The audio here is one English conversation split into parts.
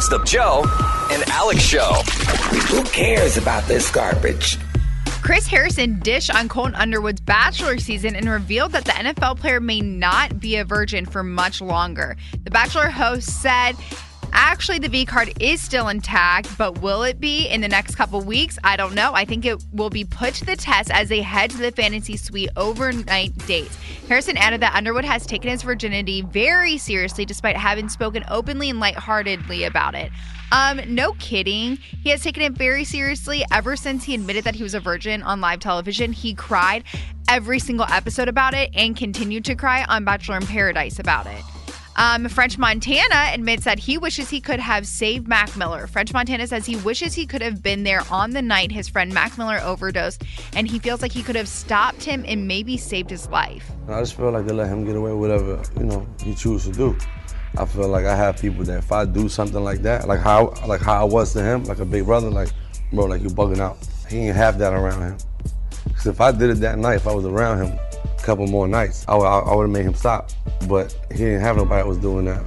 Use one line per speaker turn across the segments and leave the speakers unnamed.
It's the Joe and Alex Show.
Who cares about this garbage?
Chris Harrison dished on Colton Underwood's Bachelor season and revealed that the NFL player may not be a virgin for much longer. The Bachelor host said, actually, the V card is still intact, but will it be in the next couple weeks? I don't know. I think it will be put to the test as they head to the fantasy suite overnight dates. Harrison added that Underwood has taken his virginity very seriously despite having spoken openly and lightheartedly about it. No kidding. He has taken it very seriously ever since he admitted that he was a virgin on live television. He cried every single episode about it and continued to cry on Bachelor in Paradise about it. French Montana admits that he wishes he could have saved Mac Miller. French Montana says he wishes he could have been there on the night his friend Mac Miller overdosed, and he feels like he could have stopped him and maybe saved his life.
I just feel like they let him get away with whatever, he choose to do. I feel like I have people that if I do something like that, like how I was to him, like a big brother, like, bro, like you bugging out. He ain't have that around him. Because if I did it that night, if I was around him a couple more nights, I would have made him stop. But he didn't have nobody that was doing that.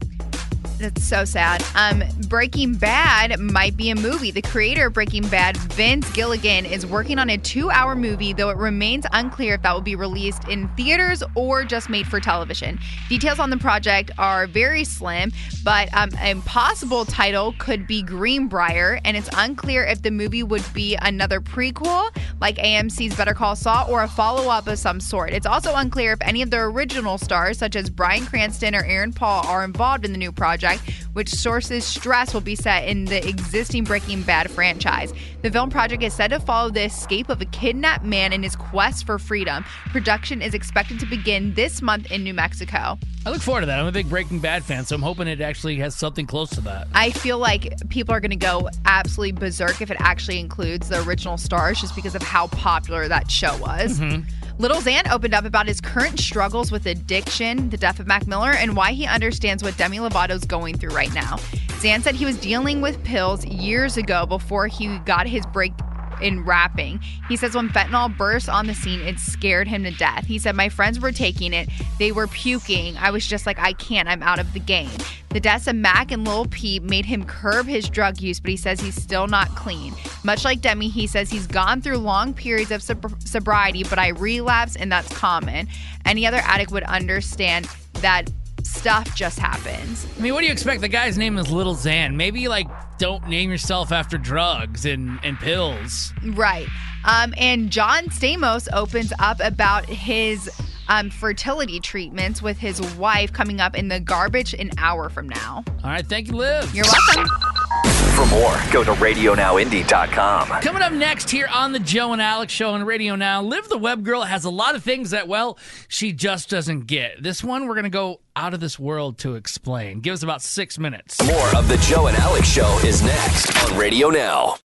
That's so sad. Breaking Bad might be a movie. The creator of Breaking Bad, Vince Gilligan, is working on a 2-hour movie, though it remains unclear if that will be released in theaters or just made for television. Details on the project are very slim, but a possible title could be Greenbrier, and it's unclear if the movie would be another prequel, like AMC's Better Call Saul, or a follow-up of some sort. It's also unclear if any of the original stars, such as Bryan Cranston or Aaron Paul, are involved in the new project, which sources stress will be set in the existing Breaking Bad franchise. The film project is said to follow the escape of a kidnapped man in his quest for freedom. Production is expected to begin this month in New Mexico.
I look forward to that. I'm a big Breaking Bad fan, so I'm hoping it actually has something close to that.
I feel like people are going to go absolutely berserk if it actually includes the original stars just because of how popular that show was.
Mm-hmm.
Little Xan opened up about his current struggles with addiction, the death of Mac Miller, and why he understands what Demi Lovato's going through right now. Xan said he was dealing with pills years ago before he got his break in rapping. He says when fentanyl burst on the scene, it scared him to death. He said, my friends were taking it. They were puking. I was just like, I can't. I'm out of the game. The deaths of Mac and Lil Peep made him curb his drug use, but he says he's still not clean. Much like Demi, he says he's gone through long periods of sobriety, but I relapse, and that's common. Any other addict would understand that stuff just happens.
I mean, what do you expect? The guy's name is Little Xan. Maybe, don't name yourself after drugs and pills.
Right. And John Stamos opens up about his fertility treatments with his wife coming up in the garbage an hour from now.
All right. Thank you, Liv.
You're welcome.
For more, go to RadioNowIndy.com.
Coming up next here on the Joe and Alex Show on Radio Now, Liv the Web Girl has a lot of things that, she just doesn't get. This one, we're going to go out of this world to explain. Give us about 6 minutes.
More of the Joe and Alex Show is next on Radio Now.